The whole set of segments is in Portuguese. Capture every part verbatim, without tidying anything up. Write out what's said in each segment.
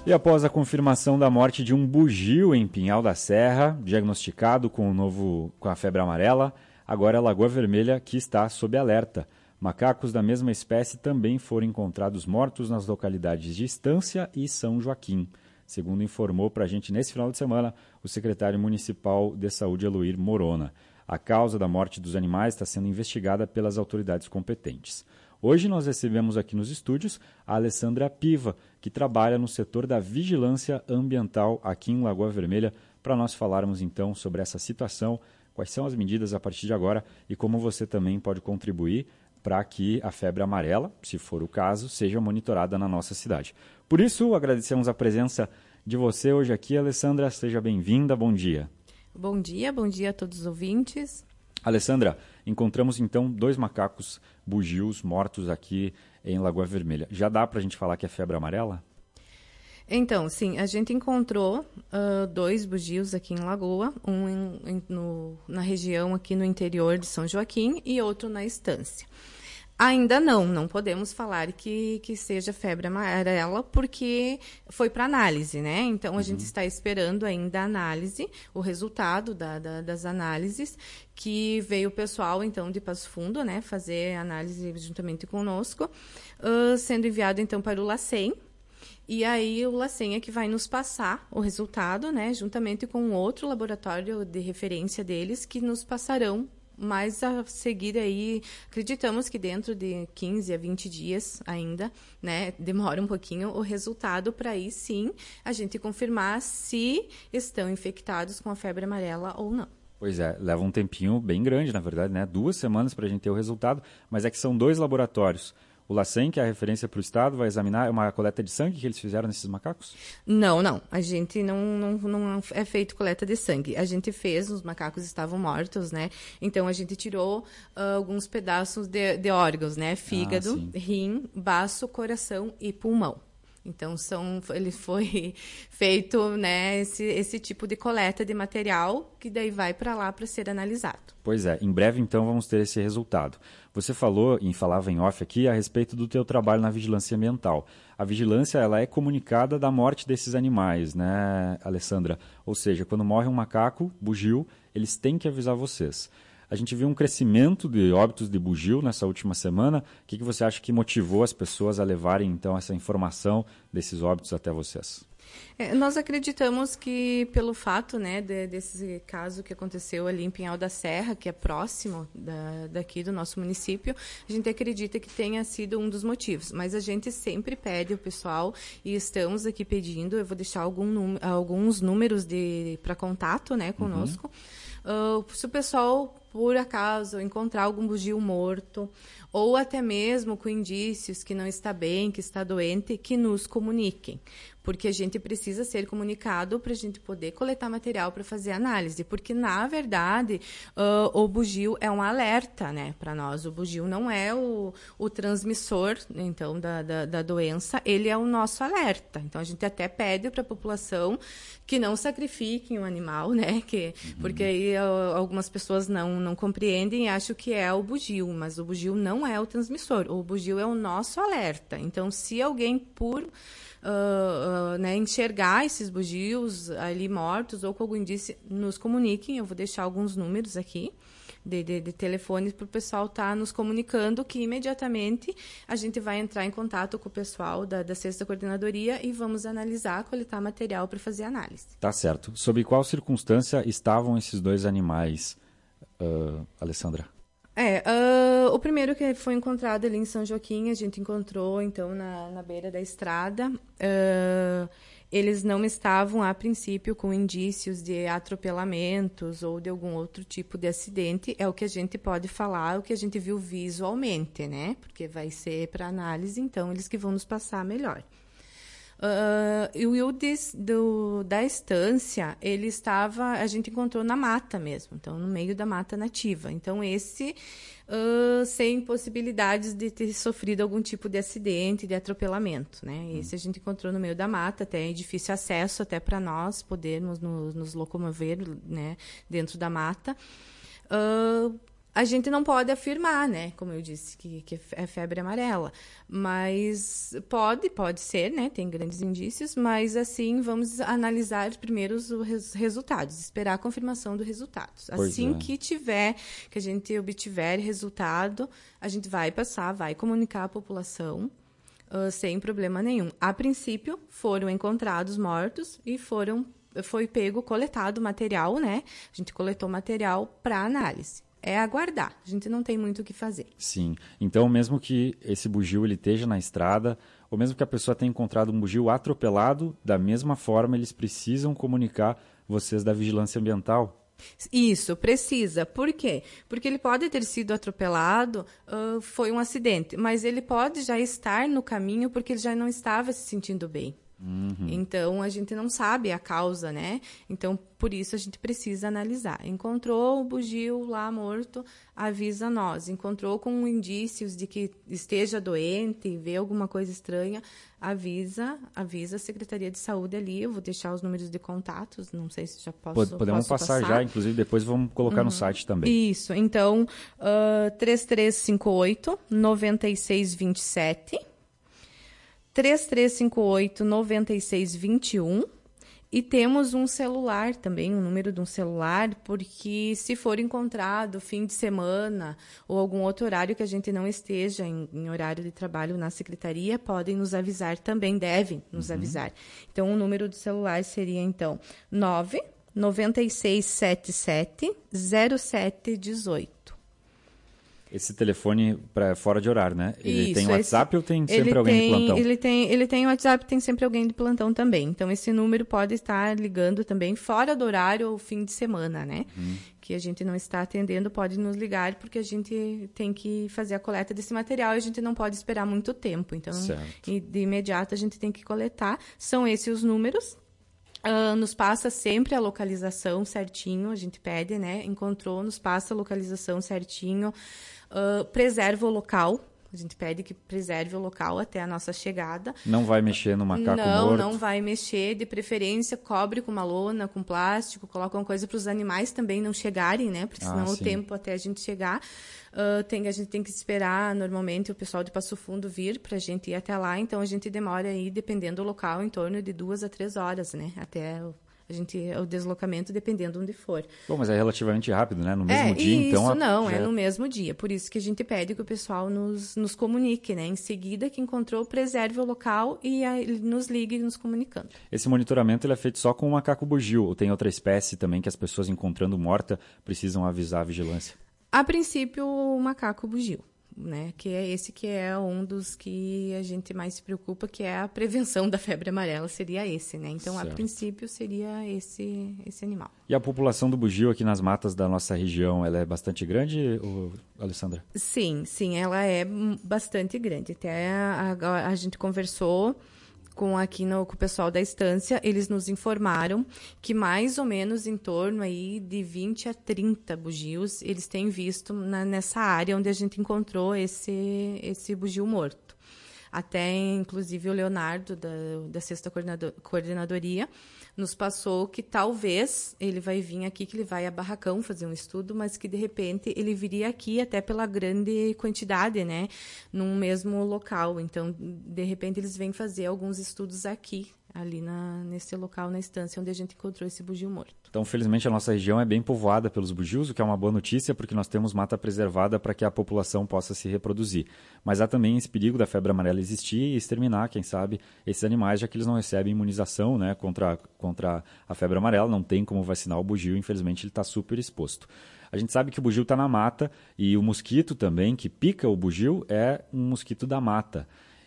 E após a confirmação da morte de um bugio em Pinhal da Serra, diagnosticado com, o novo, com a febre amarela, agora é a Lagoa Vermelha que está sob alerta. Macacos da mesma espécie também foram encontrados mortos nas localidades de Estância e São Joaquim, segundo informou para a gente nesse final de semana o secretário municipal de saúde, Eloir Morona. A causa da morte dos animais está sendo investigada pelas autoridades competentes. Hoje nós recebemos aqui nos estúdios a Alessandra Piva, que trabalha no setor da vigilância ambiental aqui em Lagoa Vermelha, para nós falarmos então sobre essa situação, quais são as medidas a partir de agora e como você também pode contribuir para que a febre amarela, se for o caso, seja monitorada na nossa cidade. Por isso, agradecemos a presença de você hoje aqui, Alessandra. Seja bem-vinda, bom dia. Bom dia, bom dia a todos os ouvintes. Alessandra, encontramos então dois macacos bugios mortos aqui em Lagoa Vermelha. Já dá para a gente falar que é febre amarela? Então, sim, a gente encontrou uh, dois bugios aqui em Lagoa, um em, em, no, na região aqui no interior de São Joaquim e outro na Estância. Ainda não, não podemos falar que, que seja febre amarela, porque foi para análise, né? Então, a uhum. gente está esperando ainda a análise, o resultado da, da, das análises, que veio o pessoal, então, de Passo Fundo, né? Fazer análise juntamente conosco, uh, sendo enviado, então, para o LACEN. E aí, o LACEN é que vai nos passar o resultado, né? Juntamente com outro laboratório de referência deles, que nos passarão. Mas a seguir aí, acreditamos que dentro de quinze a vinte dias ainda, né, demora um pouquinho o resultado para aí sim a gente confirmar se estão infectados com a febre amarela ou não. Pois é, leva um tempinho bem grande, na verdade, né? Duas semanas para a gente ter o resultado, mas é que são dois laboratórios. O LACEN, que é a referência para o Estado, vai examinar, é uma coleta de sangue que eles fizeram nesses macacos? Não, não. A gente não, não, não é feito coleta de sangue. A gente fez, os macacos estavam mortos, né? Então, a gente tirou uh, alguns pedaços de, de órgãos, né? Fígado, ah, rim, baço, coração e pulmão. Então, são, ele foi feito, né, esse, esse tipo de coleta de material que daí vai para lá para ser analisado. Pois é, em breve, então, vamos ter esse resultado. Você falou, e falava em off aqui, a respeito do teu trabalho na vigilância ambiental. A vigilância, ela é comunicada da morte desses animais, né, Alessandra? Ou seja, quando morre um macaco, bugio, eles têm que avisar vocês. A gente viu um crescimento de óbitos de bugio nessa última semana. O que, que você acha que motivou as pessoas a levarem, então, essa informação desses óbitos até vocês? É, nós acreditamos que pelo fato, né, de, desse caso que aconteceu ali em Pinhal da Serra, que é próximo da, daqui do nosso município, a gente acredita que tenha sido um dos motivos. Mas a gente sempre pede ao pessoal, e estamos aqui pedindo, eu vou deixar algum, alguns números para contato, né, conosco. Uhum. Uh, se o pessoal, por acaso, encontrar algum bugio morto, ou até mesmo com indícios que não está bem, que está doente, que nos comuniquem. Porque a gente precisa ser comunicado para a gente poder coletar material para fazer análise. Porque, na verdade, uh, o bugio é um alerta, né, para nós. O bugio não é o, o transmissor, então, da, da, da doença, ele é o nosso alerta. Então, a gente até pede para a população que não sacrifiquem o animal, né, que, uhum. porque aí uh, algumas pessoas não, não compreendem e acham que é o bugio, mas o bugio não é o transmissor. O bugio é o nosso alerta. Então, se alguém, por... Uh, uh, né, enxergar esses bugios ali mortos ou com algum indício, nos comuniquem. Eu vou deixar alguns números aqui de, de, de telefones para o pessoal estar tá nos comunicando, que imediatamente a gente vai entrar em contato com o pessoal da, da sexta coordenadoria e vamos analisar, coletar material para fazer análise. Tá certo. Sobre qual circunstância estavam esses dois animais, uh, Alessandra? É, uh, o primeiro que foi encontrado ali em São Joaquim, a gente encontrou, então, na, na beira da estrada. Uh, eles não estavam, a princípio, com indícios de atropelamentos ou de algum outro tipo de acidente. É o que a gente pode falar, o que a gente viu visualmente, né? Porque vai ser para análise, então, eles que vão nos passar melhor. Uh, e o Wildes do, da estância, ele estava, a gente encontrou na mata mesmo, então no meio da mata nativa. Então esse, uh, sem possibilidades de ter sofrido algum tipo de acidente, de atropelamento, né? Esse a gente encontrou no meio da mata, até é difícil acesso até para nós podermos nos, nos locomover, né, dentro da mata. Uh, A gente não pode afirmar, né? Como eu disse, que, que é febre amarela. Mas pode, pode ser, né? Tem grandes indícios. Mas, assim, vamos analisar primeiro os res- resultados. Esperar a confirmação dos resultados. Pois assim é. que tiver, que a gente obtiver resultado, a gente vai passar, vai comunicar à população uh, sem problema nenhum. A princípio, foram encontrados mortos e foram, foi pego, coletado material, né? A gente coletou material para análise. É aguardar. A gente não tem muito o que fazer. Sim. Então, mesmo que esse bugio ele esteja na estrada, ou mesmo que a pessoa tenha encontrado um bugio atropelado, da mesma forma eles precisam comunicar vocês da vigilância ambiental. Isso, precisa. Por quê? Porque ele pode ter sido atropelado, uh, foi um acidente, mas ele pode já estar no caminho porque ele já não estava se sentindo bem. Uhum. Então, a gente não sabe a causa, né? Então, por isso, a gente precisa analisar. Encontrou o bugio lá morto, avisa nós. Encontrou com indícios de que esteja doente, vê alguma coisa estranha, avisa, avisa a Secretaria de Saúde ali. Eu vou deixar os números de contatos, não sei se já posso Podemos posso passar, passar já, inclusive depois vamos colocar uhum. no site também. Isso, então, uh, três três cinco oito, nove seis dois sete... três três cinco oito, nove seis dois um e temos um celular também, um número de um celular, porque se for encontrado fim de semana ou algum outro horário que a gente não esteja em, em horário de trabalho na secretaria, podem nos avisar também, devem nos uhum. avisar. Então, o número do celular seria, então, nove nove seis sete sete zero sete um oito. Esse telefone para fora de horário, né? Ele Isso, tem WhatsApp esse, ou tem sempre alguém tem, de plantão? Ele tem, ele tem WhatsApp, tem sempre alguém de plantão também. Então, esse número pode estar ligando também fora do horário ou fim de semana, né? Uhum. Que a gente não está atendendo, pode nos ligar, porque a gente tem que fazer a coleta desse material e a gente não pode esperar muito tempo. Então, e de imediato, a gente tem que coletar. São esses os números. Uh, nos passa sempre a localização certinho, a gente pede, né? Encontrou, nos passa a localização certinho. Uh, preserva o local, a gente pede que preserve o local até a nossa chegada. Não vai mexer no macaco não, morto? Não, não vai mexer, de preferência cobre com uma lona, com plástico, coloca uma coisa para os animais também não chegarem, né? Porque senão ah, o tempo até a gente chegar, uh, tem, a gente tem que esperar normalmente o pessoal de Passo Fundo vir para a gente ir até lá, então a gente demora aí, dependendo do local, em torno de duas a três horas, né? Até o A gente, o deslocamento, dependendo de onde for. Bom, mas é relativamente rápido, né? No mesmo é, dia, isso, então... Isso, não, já... é no mesmo dia. Por isso que a gente pede que o pessoal nos, nos comunique, né? Em seguida, que encontrou, preserve o local e aí, nos ligue nos comunicando. Esse monitoramento ele é feito só com o macaco bugio, ou tem outra espécie também que as pessoas encontrando morta precisam avisar a vigilância? A princípio, o macaco bugio. Né, que é esse que é um dos que a gente mais se preocupa, que é a prevenção da febre amarela, seria esse, né? Então, certo. A princípio, seria esse, esse animal. E a população do bugio aqui nas matas da nossa região, ela é bastante grande, Alessandra? Sim, sim, ela é bastante grande. Até a, a, a gente conversou com aqui no, com o pessoal da estância, eles nos informaram que mais ou menos em torno aí de vinte a trinta bugios eles têm visto na, nessa área onde a gente encontrou esse, esse bugio morto. Até, inclusive, o Leonardo, da, da sexta coordenador, coordenadoria, nos passou que talvez ele vai vir aqui, que ele vai a Barracão fazer um estudo, mas que, de repente, ele viria aqui até pela grande quantidade, né, num mesmo local. Então, de repente, eles vêm fazer alguns estudos aqui, ali na, nesse local, na estância onde a gente encontrou esse bugio morto. Então, felizmente, a nossa região é bem povoada pelos bugios, o que é uma boa notícia, porque nós temos mata preservada para que a população possa se reproduzir. Mas há também esse perigo da febre amarela existir e exterminar, quem sabe, esses animais, já que eles não recebem imunização, né, contra, contra a febre amarela, não tem como vacinar o bugio, infelizmente ele está super exposto. A gente sabe que o bugio está na mata e o mosquito também, que pica o bugio, é um mosquito da mata.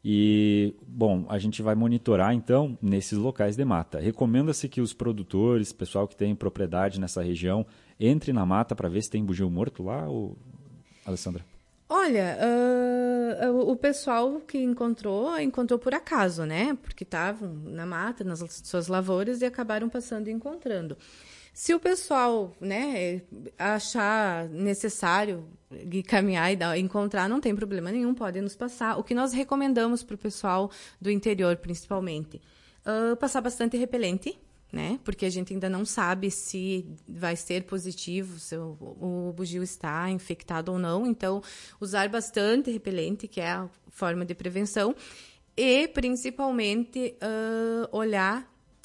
E, bom, a gente vai monitorar, então, nesses locais de mata. Recomenda-se que os produtores, pessoal que tem propriedade nessa região, entre na mata para ver se tem bugio morto lá, ou... Alessandra? Olha, uh, o pessoal que encontrou, encontrou por acaso, né? Porque estavam na mata, nas suas lavouras, e acabaram passando e encontrando. Se o pessoal, né, achar necessário caminhar e dar, encontrar, não tem problema nenhum, pode nos passar. O que nós recomendamos para o pessoal do interior, principalmente, uh, passar bastante repelente, né? Porque a gente ainda não sabe se vai ser positivo, se o, o bugio está infectado ou não. Então, usar bastante repelente, que é a forma de prevenção, e principalmente uh, olhar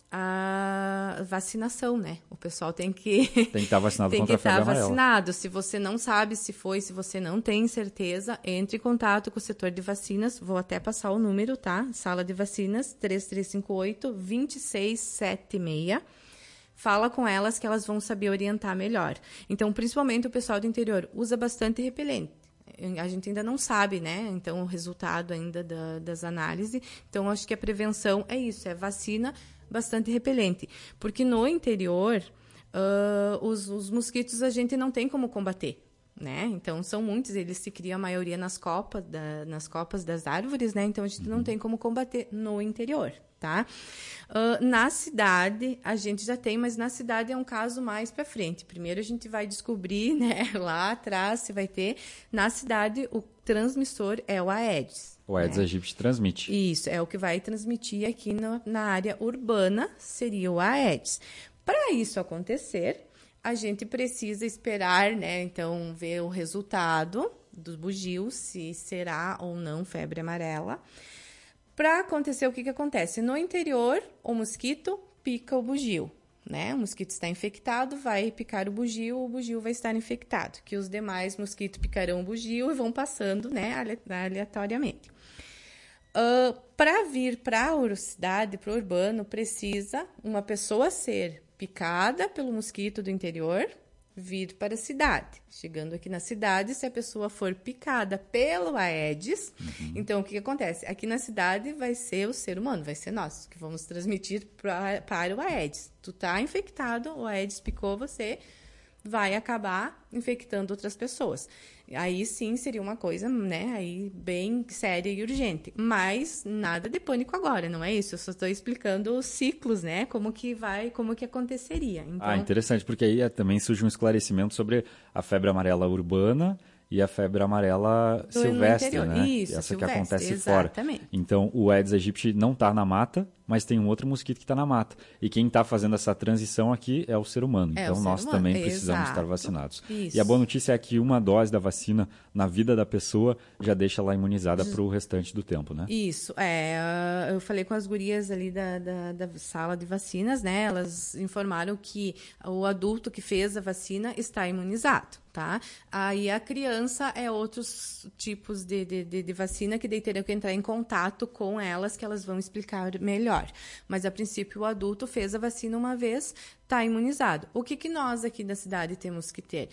a vacinação, né? O pessoal tem que tem que estar vacinado tem contra que a febre estar amarela. vacinado. Se você não sabe se foi, se você não tem certeza, entre em contato com o setor de vacinas. Vou até passar o número, tá? Sala de vacinas três três cinco oito, dois seis sete seis. Fala com elas que elas vão saber orientar melhor. Então, principalmente o pessoal do interior usa bastante repelente. A gente ainda não sabe, né? Então, o resultado ainda da, das análises. Então, acho que a prevenção é isso, é vacina, bastante repelente. Porque no interior, uh, os, os mosquitos a gente não tem como combater, né? Então, são muitos, eles se criam a maioria nas copas, da, nas copas das árvores, né? Então, a gente não tem como combater no interior, tá? Uh, na cidade, a gente já tem, mas na cidade é um caso mais para frente. Primeiro, a gente vai descobrir, né? Lá atrás, se vai ter. Na cidade, o transmissor é o Aedes. O Aedes né? aegypti transmite. Isso, é o que vai transmitir aqui no, na área urbana, seria o Aedes. Para isso acontecer, a gente precisa esperar, né? Então, ver o resultado do bugio, se será ou não febre amarela. Para acontecer, o que, que acontece? No interior, o mosquito pica o bugio, né? O mosquito está infectado, vai picar o bugio, o bugio vai estar infectado. Que os demais mosquitos picarão o bugio e vão passando, né, aleatoriamente. Uh, para vir para a cidade, para o urbano, precisa uma pessoa ser picada pelo mosquito do interior, vir para a cidade. Chegando aqui na cidade, se a pessoa for picada pelo Aedes, uhum. Então o que, que acontece? Aqui na cidade vai ser o ser humano, vai ser nós, que vamos transmitir pra, para o Aedes. Tu tá infectado, o Aedes picou você, vai acabar infectando outras pessoas. Aí sim seria uma coisa, né, aí bem séria e urgente. Mas nada de pânico agora, não é isso? Eu só estou explicando os ciclos, né, como que vai, como que aconteceria. Então... Ah, interessante, porque aí também surge um esclarecimento sobre a febre amarela urbana e a febre amarela Do silvestre, né? Isso, essa silvestre, que acontece exatamente. fora. Então, o Aedes aegypti não está na mata, mas tem um outro mosquito que está na mata. E quem está fazendo essa transição aqui é o ser humano. É então, nós humano. também precisamos Exato. estar vacinados. Isso. E a boa notícia é que uma dose da vacina na vida da pessoa já deixa ela imunizada para o restante do tempo, né? Isso. É, eu falei com as gurias ali da, da, da sala de vacinas, né? Elas informaram que o adulto que fez a vacina está imunizado. Tá? Aí a criança é outros tipos de, de, de, de vacina que daí teriam que entrar em contato com elas, que elas vão explicar melhor. Mas, a princípio, o adulto fez a vacina uma vez, está imunizado. O que, que nós aqui da cidade temos que ter?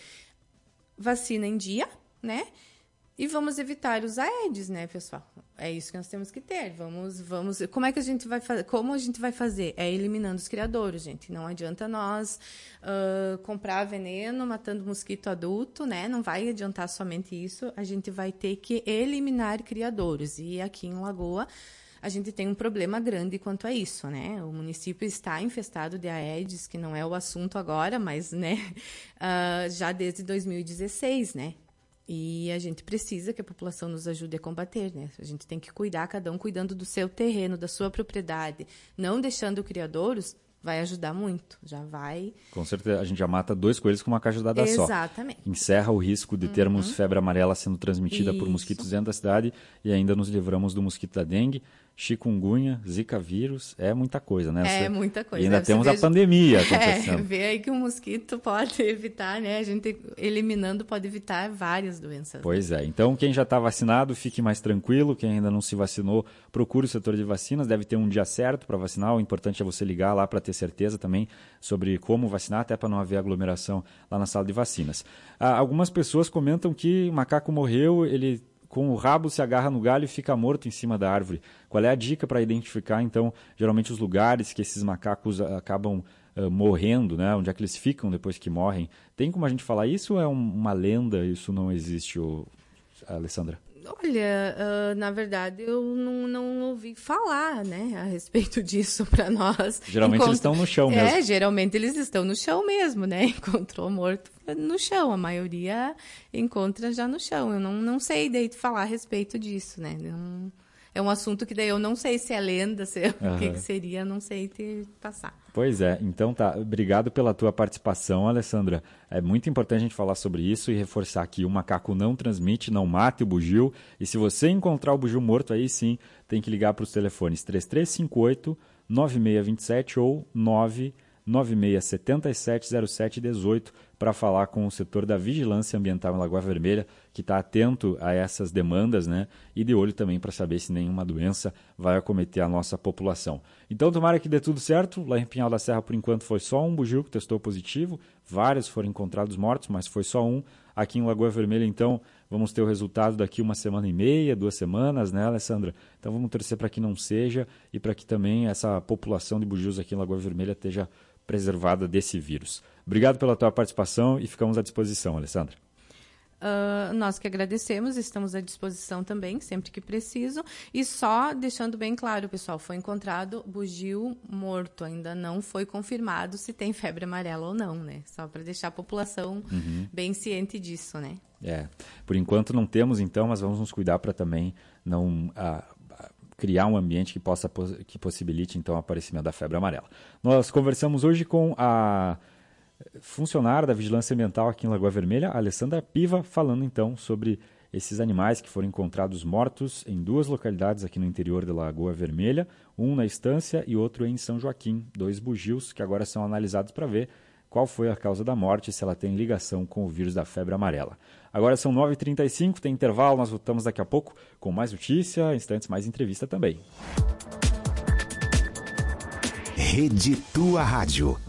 Vacina em dia, né? E vamos evitar os Aedes, né, pessoal? É isso que nós temos que ter. Vamos, vamos. Como é que a gente vai fazer? Como a gente vai fazer? É eliminando os criadouros, gente. Não adianta nós uh, comprar veneno, matando mosquito adulto, né? Não vai adiantar somente isso. A gente vai ter que eliminar criadouros. E aqui em Lagoa a gente tem um problema grande quanto a isso, né? O município está infestado de Aedes, que não é o assunto agora, mas, né? Uh, já desde dois mil e dezesseis, né? E a gente precisa que a população nos ajude a combater, né? A gente tem que cuidar, cada um cuidando do seu terreno, da sua propriedade. Não deixando criadouros, vai ajudar muito. Já vai... Com certeza, a gente já mata dois coelhos com uma cajadada só. Exatamente. Encerra o risco de termos uhum. febre amarela sendo transmitida Isso. por mosquitos dentro da cidade e ainda nos livramos do mosquito da dengue, chikungunya, zika vírus, é muita coisa, né? É Você... muita coisa. E ainda né? temos veja... a pandemia acontecendo. É, vê aí que o mosquito pode evitar, né? A gente eliminando pode evitar várias doenças. Pois né? é. Então, quem já está vacinado, fique mais tranquilo. Quem ainda não se vacinou, procure o setor de vacinas. Deve ter um dia certo para vacinar. O importante é você ligar lá para ter certeza também sobre como vacinar, até para não haver aglomeração lá na sala de vacinas. Ah, algumas pessoas comentam que o macaco morreu, ele... com o rabo se agarra no galho e fica morto em cima da árvore. Qual é a dica para identificar, então, geralmente os lugares que esses macacos acabam uh, morrendo, né? Onde é que eles ficam depois que morrem? Tem como a gente falar isso ou é um, uma lenda, isso não existe, ô, Alessandra? Olha, uh, na verdade eu não, não ouvi falar, né, a respeito disso para nós. Geralmente Encontro... eles estão no chão mesmo. É, geralmente eles estão no chão mesmo, né? Encontrou morto no chão, a maioria encontra já no chão. Eu não, não sei daí falar a respeito disso, né? Não... é um assunto que daí eu não sei se é lenda, se é, uhum. o que, que seria, não sei te passar. Pois é, então tá. Obrigado pela tua participação, Alessandra. É muito importante a gente falar sobre isso e reforçar que o macaco não transmite, não mate o bugio. E se você encontrar o bugio morto, aí sim tem que ligar para os telefones três três cinco oito, nove seis dois sete ou nove nove seis sete sete zero sete um oito para falar com o setor da Vigilância Ambiental em Lagoa Vermelha, que está atento a essas demandas, né? E de olho também para saber se nenhuma doença vai acometer a nossa população. Então, tomara que dê tudo certo. Lá em Pinhal da Serra, por enquanto, foi só um bugio que testou positivo. Vários foram encontrados mortos, mas foi só um. Aqui em Lagoa Vermelha, então, vamos ter o resultado daqui uma semana e meia, duas semanas, né, Alessandra? Então, vamos torcer para que não seja e para que também essa população de bugios aqui em Lagoa Vermelha esteja preservada desse vírus. Obrigado pela tua participação e ficamos à disposição, Alessandra. Uh, nós que agradecemos, estamos à disposição também, sempre que preciso. E só deixando bem claro, pessoal, foi encontrado bugio morto, ainda não foi confirmado se tem febre amarela ou não, né? Só para deixar a população uhum. bem ciente disso, né? É, por enquanto não temos então, mas vamos nos cuidar para também não... Uh, criar um ambiente que possa que possibilite então o aparecimento da febre amarela. Nós conversamos hoje com a funcionária da Vigilância Ambiental aqui em Lagoa Vermelha, a Alessandra Piva, falando então sobre esses animais que foram encontrados mortos em duas localidades aqui no interior da Lagoa Vermelha, um na Estância e outro em São Joaquim, dois bugios que agora são analisados para ver qual foi a causa da morte e se ela tem ligação com o vírus da febre amarela. Agora são nove e trinta e cinco, tem intervalo, nós voltamos daqui a pouco com mais notícia, instantes mais entrevista também. Rede Tua Rádio.